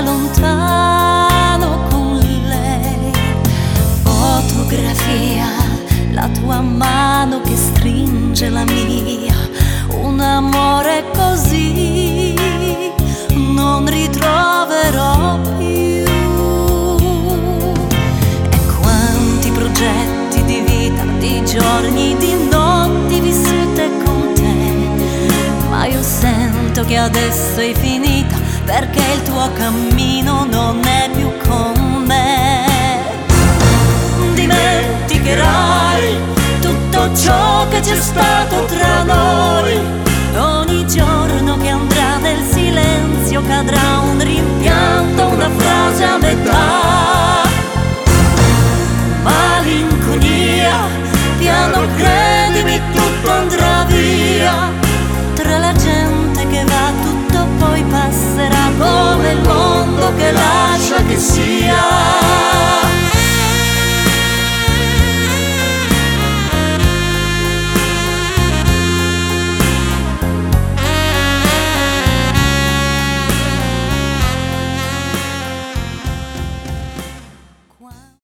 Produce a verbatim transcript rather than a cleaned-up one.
lontano con lei. Fotografia, la tua mano che stringe la mia, un amore così non ritroverò più. E quanti progetti di vita, di giorni, di notti vissute con te, ma io sento che adesso è finita, perché il tuo cammino non è più con me. Dimenticherai tutto ciò che c'è stato tra noi, ogni giorno che andrà nel silenzio cadrà un rimpianto, una frase a metà. Malinconia, piano credimi tutto andrà via, tra la gente che va tutto poi passerà, come il mondo che lascia che sia.